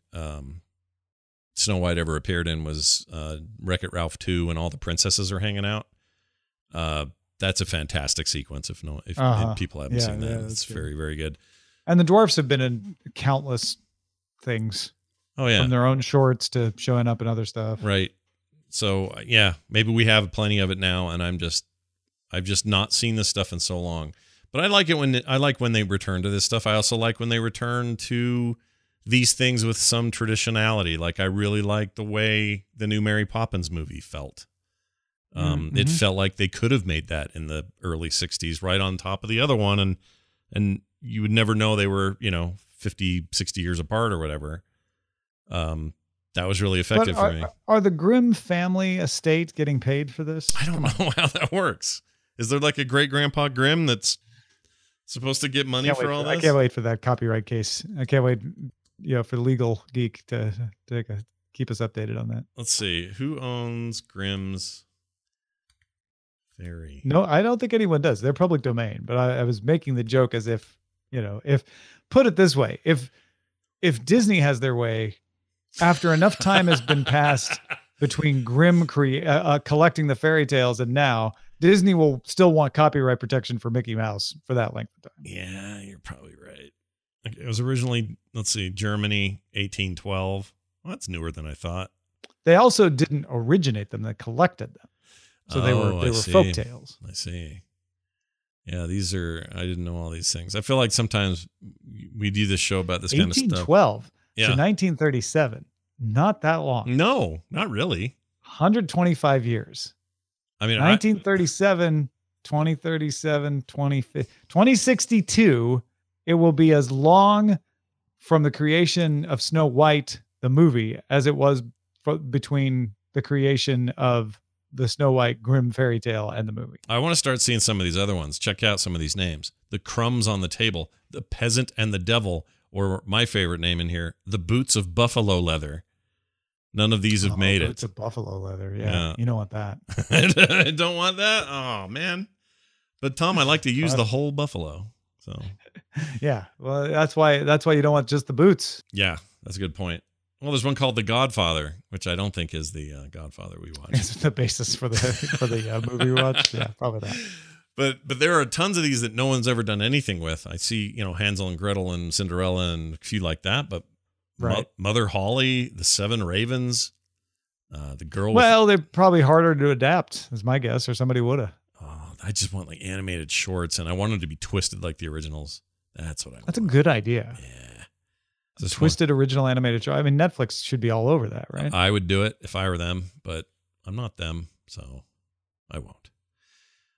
Snow White ever appeared in was Wreck-It Ralph 2 when all the princesses are hanging out. That's a fantastic sequence. If people haven't seen that, it's very, very good. And the dwarfs have been in countless things. Oh yeah, from their own shorts to showing up in other stuff. Right. So yeah, maybe we have plenty of it now, and I've just not seen this stuff in so long. But I like it when they return to this stuff. I also like when they return to these things with some traditionality. Like I really like the way the new Mary Poppins movie felt. It felt like they could have made that in the early 60s, right on top of the other one, and you would never know they were 50, 60 years apart or whatever. That was really effective for me. Are the Grimm family estate getting paid for this? I don't know how that works. Is there like a great grandpa Grimm that's supposed to get money for all this? I can't wait for that copyright case. I can't wait, for Legal Geek to keep us updated on that. Let's see. Who owns Grimm's Fairy? No, I don't think anyone does. They're public domain, but I was making the joke as if, if put it this way, if Disney has their way, after enough time has been passed between Grimm collecting the fairy tales and now, Disney will still want copyright protection for Mickey Mouse for that length of time. Yeah, you're probably right. It was originally, Germany, 1812. Well, that's newer than I thought. They also didn't originate them; they collected them, so they were folk tales. I see. Yeah, I didn't know all these things. I feel like sometimes we do this show about this kind of stuff. 1812 to 1937. Not that long. No, not really. 125 years. I mean, 1937, 2037, 2062. It will be as long from the creation of Snow White, the movie, as it was between the creation of the Snow White Grimm fairy tale and the movie. I want to start seeing some of these other ones. Check out some of these names. The Crumbs on the Table, The Peasant and the Devil, or my favorite name in here, The Boots of Buffalo Leather. None of these have made it. Boots of Buffalo Leather. Yeah. You don't want that. I don't want that. Oh man. But Tom, I like to use the whole buffalo. So yeah. Well, that's why you don't want just the boots. Yeah, that's a good point. Well, there's one called The Godfather, which I don't think is the Godfather we watched. It's the basis for the movie we watched. Yeah, probably not. But there are tons of these that no one's ever done anything with. I see, Hansel and Gretel and Cinderella and a few like that. But right. Mother Holly, The Seven Ravens, the girl. Well, they're probably harder to adapt, is my guess, or somebody would have. Oh, I just want like animated shorts, and I want them to be twisted like the originals. That's what I want. That's a good idea. Yeah. Twisted original animated show. I mean, Netflix should be all over that, right? I would do it if I were them, but I'm not them, so I won't.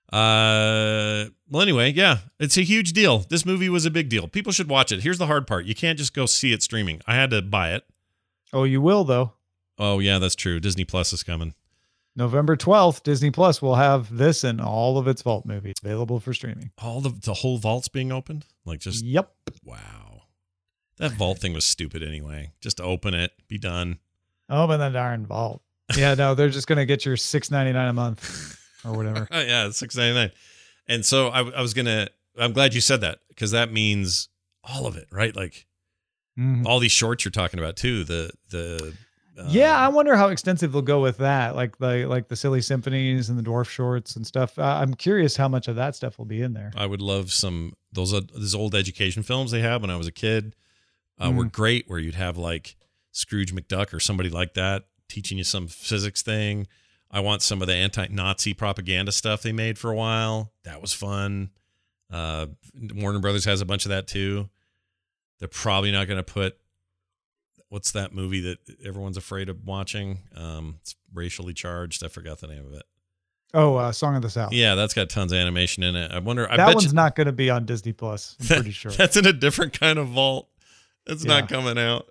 Well, anyway, yeah, it's a huge deal. This movie was a big deal. People should watch it. Here's the hard part. You can't just go see it streaming. I had to buy it. Oh, you will, though. Oh, yeah, that's true. Disney Plus is coming. November 12th, Disney Plus will have this and all of its Vault movies available for streaming. All the whole vault's being opened? Like just Yep. Wow. That vault thing was stupid anyway. Just open it, be done. Open the darn vault. Yeah, no, they're just gonna get your $6.99 a month or whatever. Yeah, it's $6.99. And so I'm glad you said that, because that means all of it, right? Like all these shorts you're talking about too. Yeah, I wonder how extensive they'll go with that, like the silly symphonies and the dwarf shorts and stuff. I'm curious how much of that stuff will be in there. I would love some those old education films they had when I was a kid. Were great, where you'd have like Scrooge McDuck or somebody like that teaching you some physics thing. I want some of the anti-Nazi propaganda stuff they made for a while. That was fun. Warner Brothers has a bunch of that too. They're probably not going to put, what's that movie that everyone's afraid of watching? It's racially charged. I forgot the name of it. Oh, Song of the South. Yeah, that's got tons of animation in it. I wonder. That one's not going to be on Disney Plus. I'm pretty sure. That's in a different kind of vault. It's not coming out.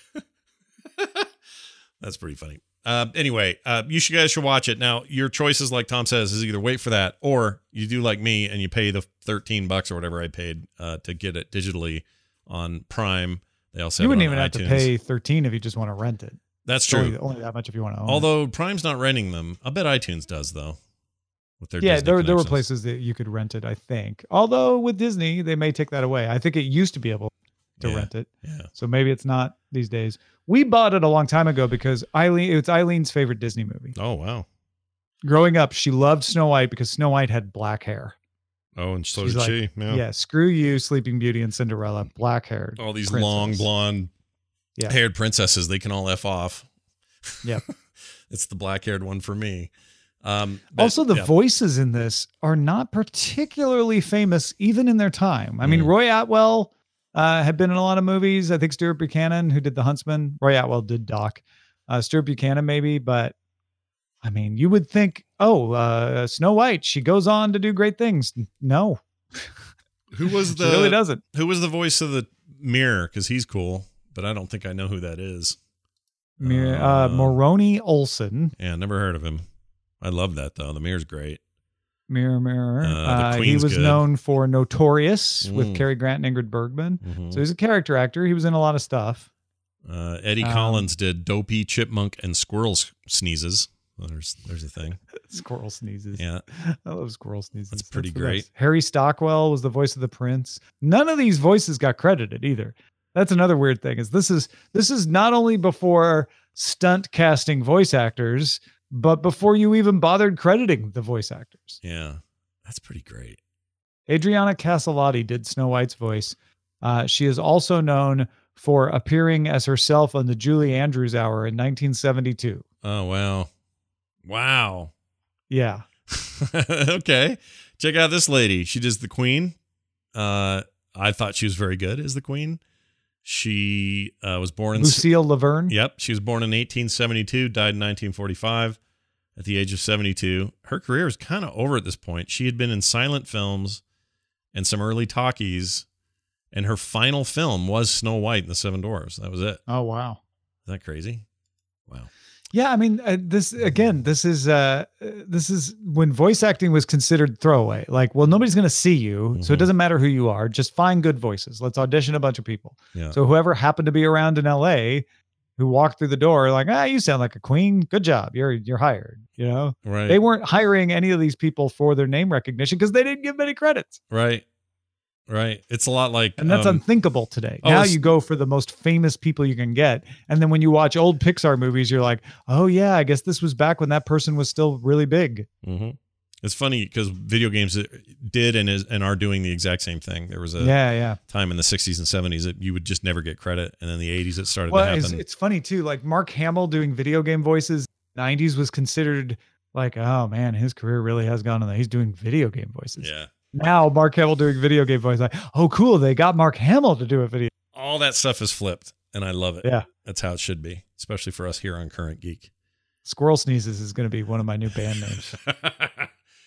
That's pretty funny. Anyway, you guys should watch it. Now, your choices, like Tom says, is either wait for that, or you do like me and you pay the $13 or whatever I paid to get it digitally on Prime. They also you have wouldn't it even on have iTunes. to pay $13 if you just want to rent it. That's true. Only that much if you want to own Although Prime's not renting them. I bet iTunes does though. With their Disney there were connections. places that you could rent it, I think. Although with Disney, they may take that away. I think it used to be able to rent it. Yeah. So maybe it's not these days. We bought it a long time ago because it's Eileen's favorite Disney movie. Oh, wow. Growing up, she loved Snow White because Snow White had black hair. Oh, and so She's did like, she. Yeah, screw you, Sleeping Beauty and Cinderella, black hair. All these princess. long blonde haired princesses, they can all F off. Yep. It's the black haired one for me. Also, the voices in this are not particularly famous, even in their time. I mean, Roy Atwell had been in a lot of movies. I think Stuart Buchanan, who did The Huntsman. Roy Atwell did Doc. Stuart Buchanan, maybe. But, I mean, you would think, Snow White, she goes on to do great things. No. Who was she really doesn't. Who was the voice of the mirror? Because he's cool, but I don't think I know who that is. Moroni Olson. Yeah, never heard of him. I love that, though. The mirror's great. Mirror. The He Queen's was good. known for Notorious with Cary Grant and Ingrid Bergman. Mm-hmm. So he's a character actor. He was in a lot of stuff. Eddie Collins did Dopey, Chipmunk, and Squirrel Sneezes. Well, there's a thing. Squirrel Sneezes. Yeah. I love Squirrel Sneezes. That's pretty the great. best. Harry Stockwell was the voice of the prince. None of these voices got credited either. That's another weird thing. Is this is not only before stunt casting voice actors, but before you even bothered crediting the voice actors. Yeah. That's pretty great. Adriana Caselotti did Snow White's voice. She is also known for appearing as herself on the Julie Andrews Hour in 1972. Oh, wow. Wow. Yeah. Okay. Check out this lady. She does the Queen. I thought she was very good as the Queen. She was born in Lucille Laverne. Yep. She was born in 1872, died in 1945 at the age of 72. Her career is kind of over at this point. She had been in silent films and some early talkies, and her final film was Snow White and the Seven Dwarfs. That was it. Oh, wow. Isn't that crazy? Wow. Yeah, I mean, this is when voice acting was considered throwaway. Like, well, nobody's going to see you, so it doesn't matter who you are. Just find good voices. Let's audition a bunch of people. Yeah. So whoever happened to be around in LA who walked through the door, like, you sound like a queen. Good job. You're hired. You know, Right. They weren't hiring any of these people for their name recognition because they didn't give them any credits. Right. Right. It's a lot like, And that's unthinkable today. Now you go for the most famous people you can get. And then when you watch old Pixar movies, you're like, oh yeah, I guess this was back when that person was still really big. Mm-hmm. It's funny because video games did and are doing the exact same thing. There was a time in the 60s and 70s that you would just never get credit. And then the 80s, it started to happen. It's funny too. Like Mark Hamill doing video game voices, 90s was considered like, oh man, his career really has gone on. He's doing video game voices. Yeah. Now Mark Hamill doing video game voice, like, oh cool, they got Mark Hamill to do a video. All that stuff is flipped, and I love it. Yeah. That's how it should be, especially for us here on Current Geek. Squirrel Sneezes is going to be one of my new band names.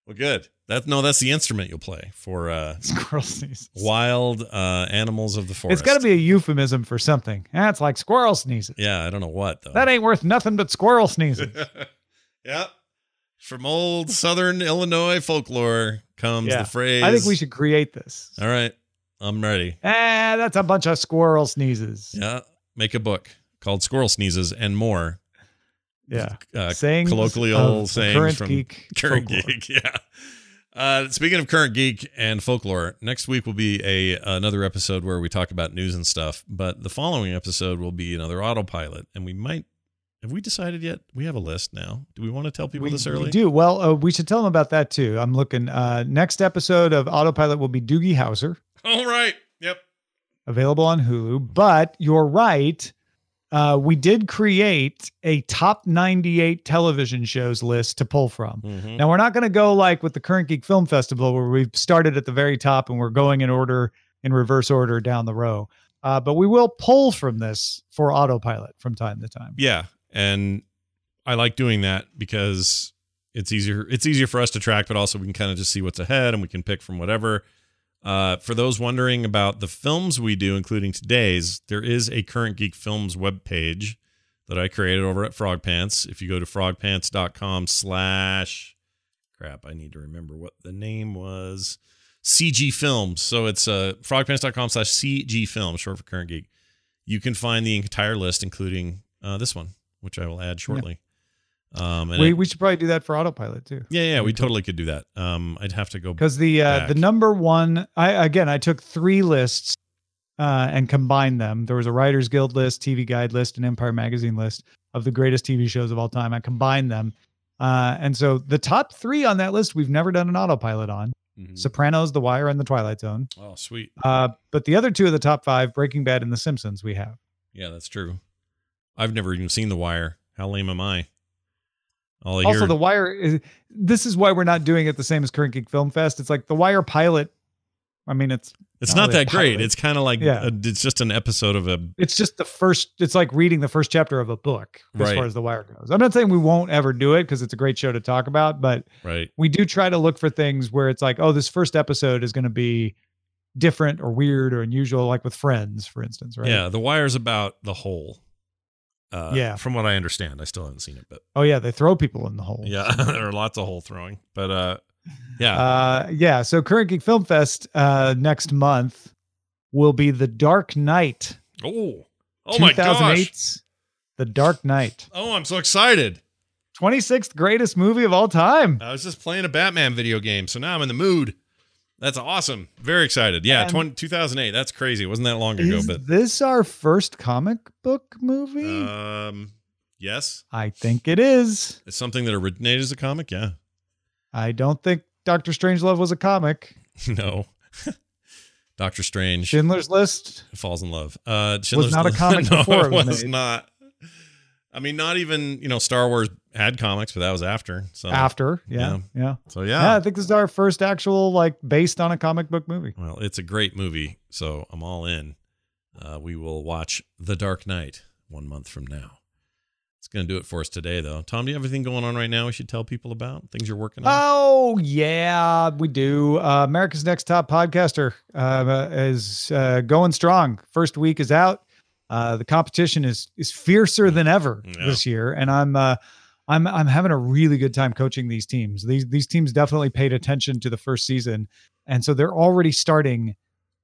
Well, good. That's the instrument you'll play for Squirrel sneezes. wild animals of the forest. It's got to be a euphemism for something. That's like squirrel sneezes. Yeah, I don't know what though. That ain't worth nothing but squirrel sneezes. Yep. From old Southern Illinois folklore comes the phrase. I think we should create this. All right. I'm ready. That's a bunch of squirrel sneezes. Yeah. Make a book called Squirrel Sneezes and More. Yeah. Sayings colloquial sayings current from geek Current folklore. Geek. Yeah. Speaking of Current Geek and folklore, next week will be another episode where we talk about news and stuff. But the following episode will be another autopilot. And we might. Have we decided yet? We have a list now. Do we want to tell people this early? We do. Well, we should tell them about that too. I'm looking. Next episode of Autopilot will be Doogie Howser. All right. Yep. Available on Hulu. But you're right. We did create a top 98 television shows list to pull from. Mm-hmm. Now, we're not going to go like with the Current Geek Film Festival where we've started at the very top and we're going in reverse order down the row. But we will pull from this for Autopilot from time to time. Yeah. And I like doing that because it's easier for us to track, but also we can kind of just see what's ahead and we can pick from whatever. For those wondering about the films we do, including today's, there is a Current Geek Films webpage that I created over at Frog Pants. If you go to frogpants.com/ I need to remember what the name was. CG Films. So it's frogpants.com/CG Films, short for Current Geek. You can find the entire list, including this one, which I will add shortly. And we should probably do that for Autopilot too. Yeah, we totally could do that. I'd have to go because the number one. I took 3 lists and combined them. There was a Writers Guild list, TV Guide list, and Empire Magazine list of the greatest TV shows of all time. I combined them, and so the top 3 on that list we've never done an Autopilot on. Mm-hmm. Sopranos, The Wire, and The Twilight Zone. Oh, sweet. But the other 2 of the top 5, Breaking Bad and The Simpsons, we have. Yeah, that's true. I've never even seen The Wire. How lame am I? Also, The Wire this is why we're not doing it the same as Current Geek Film Fest. It's like The Wire pilot. I mean, it's not that great. It's kind of like it's just an episode of it's just the first. It's like reading the first chapter of a book as far as The Wire goes. I'm not saying we won't ever do it because it's a great show to talk about, but we do try to look for things where it's like, oh, this first episode is going to be different or weird or unusual, like with Friends, for instance, right? Yeah, The Wire's about the hole. From what I understand, I still haven't seen it, but they throw people in the hole. Yeah, there are lots of hole throwing, but So Current Geek Film Fest next month will be The Dark Knight. Oh my gosh, The Dark Knight. Oh, I'm so excited! 26th greatest movie of all time. I was just playing a Batman video game, so now I'm in the mood. That's awesome. Very excited. Yeah, 2008. That's crazy. It wasn't that long ago. But this our first comic book movie? Yes. I think it is. It's something that originated as a comic, yeah. I don't think Doctor Strangelove was a comic. No. Doctor Strange. Schindler's List. Falls in love. Schindler's was not a comic before it was not. I mean, not even, Star Wars had comics, but that was after. So yeah. So yeah, I think this is our first actual based on a comic book movie. Well, it's a great movie, so I'm all in. We will watch The Dark Knight 1 month from now. It's going to do it for us today, though. Tom, do you have anything going on right now we should tell people about? Things you're working on? Oh, yeah, we do. America's Next Top Podcaster is going strong. First week is out. The competition is fiercer than ever this year, and I'm having a really good time coaching these teams. These teams definitely paid attention to the first season, and so they're already starting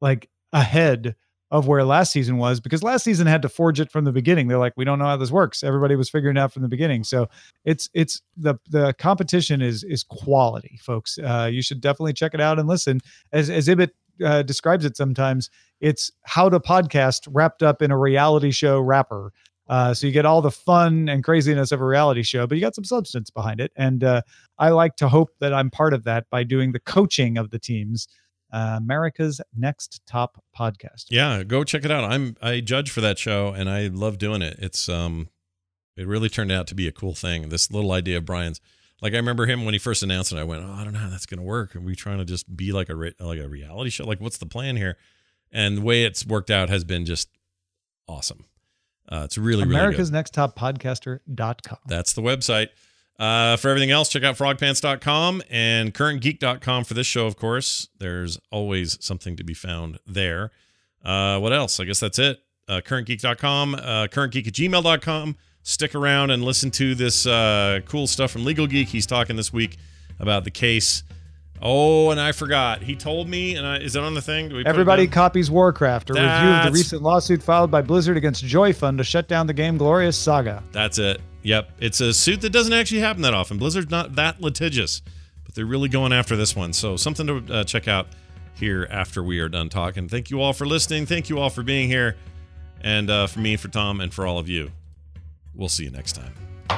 ahead of where last season was, because last season had to forge it from the beginning. They're like, we don't know how this works. Everybody was figuring it out from the beginning. So it's the competition is quality, folks. You should definitely check it out and listen. As Ibit describes it sometimes, it's how to podcast wrapped up in a reality show wrapper. So you get all the fun and craziness of a reality show, but you got some substance behind it. And I like to hope that I'm part of that by doing the coaching of the teams. America's Next Top Podcast. Yeah, go check it out. I judge for that show, and I love doing it. It's it really turned out to be a cool thing. This little idea of Brian's, I remember him when he first announced it. I went, I don't know how that's going to work. Are we trying to just be like a reality show? What's the plan here? And the way it's worked out has been just awesome. It's really, America's Next Top Podcaster.com. That's the website. For everything else, check out frogpants.com and currentgeek.com for this show, of course. There's always something to be found there. What else? I guess that's it. Currentgeek.com, currentgeek@gmail.com. Stick around and listen to this cool stuff from Legal Geek. He's talking this week about the case. Oh, and I forgot. He told me, and is it on the thing? Do we Everybody copies Warcraft. A review of the recent lawsuit filed by Blizzard against Joy Fund to shut down the game Glorious Saga. That's it. Yep. It's a suit that doesn't actually happen that often. Blizzard's not that litigious, but they're really going after this one. So something to check out here after we are done talking. Thank you all for listening. Thank you all for being here. And for me, for Tom, and for all of you, we'll see you next time.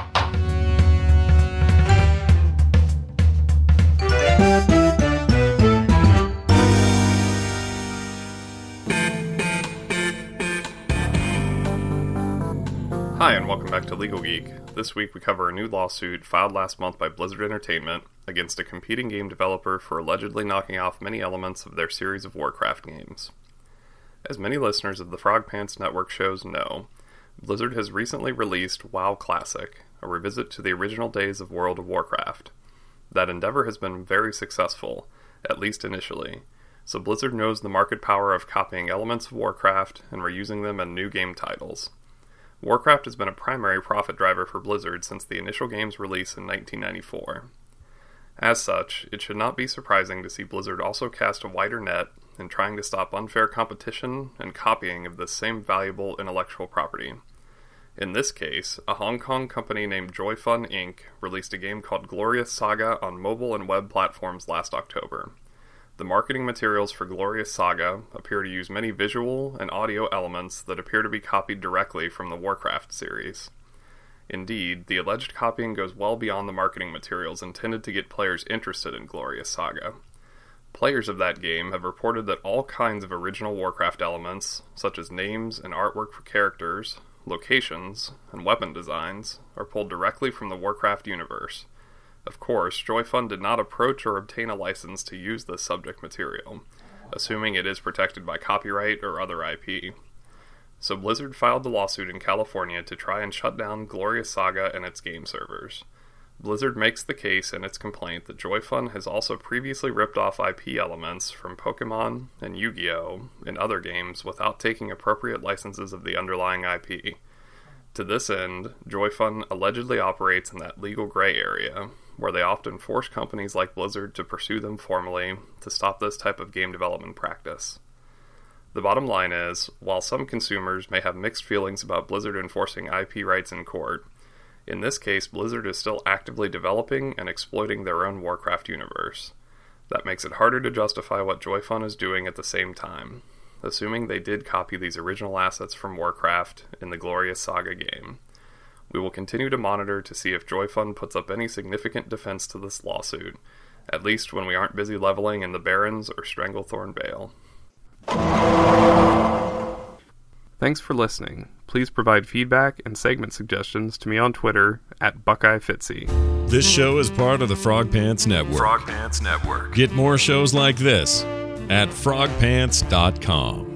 Hi, and welcome back to Legal Geek. This week we cover a new lawsuit filed last month by Blizzard Entertainment against a competing game developer for allegedly knocking off many elements of their series of Warcraft games. As many listeners of the Frog Pants Network shows know, Blizzard has recently released WoW Classic, a revisit to the original days of World of Warcraft. That endeavor has been very successful, at least initially, so Blizzard knows the market power of copying elements of Warcraft and reusing them in new game titles. Warcraft has been a primary profit driver for Blizzard since the initial game's release in 1994. As such, it should not be surprising to see Blizzard also cast a wider net in trying to stop unfair competition and copying of this same valuable intellectual property. In this case, a Hong Kong company named Joy Fund Inc. released a game called Glorious Saga on mobile and web platforms last October. The marketing materials for Glorious Saga appear to use many visual and audio elements that appear to be copied directly from the Warcraft series. Indeed, the alleged copying goes well beyond the marketing materials intended to get players interested in Glorious Saga. Players of that game have reported that all kinds of original Warcraft elements, such as names and artwork for characters, locations, and weapon designs, are pulled directly from the Warcraft universe. Of course, Joy Fund did not approach or obtain a license to use this subject material, assuming it is protected by copyright or other IP. So Blizzard filed the lawsuit in California to try and shut down Glorious Saga and its game servers. Blizzard makes the case in its complaint that Joy Fund has also previously ripped off IP elements from Pokemon and Yu-Gi-Oh! In other games without taking appropriate licenses of the underlying IP. To this end, Joy Fund allegedly operates in that legal gray area, where they often force companies like Blizzard to pursue them formally to stop this type of game development practice. The bottom line is, while some consumers may have mixed feelings about Blizzard enforcing IP rights in court, in this case Blizzard is still actively developing and exploiting their own Warcraft universe. That makes it harder to justify what Joy Fund is doing at the same time, assuming they did copy these original assets from Warcraft in the Glorious Saga game. We will continue to monitor to see if Joy Fund puts up any significant defense to this lawsuit, at least when we aren't busy leveling in the Barrens or Stranglethorn Vale. Thanks for listening. Please provide feedback and segment suggestions to me on Twitter at BuckeyeFitzy. This show is part of the Frog Pants Network. Frog Pants Network. Get more shows like this at frogpants.com.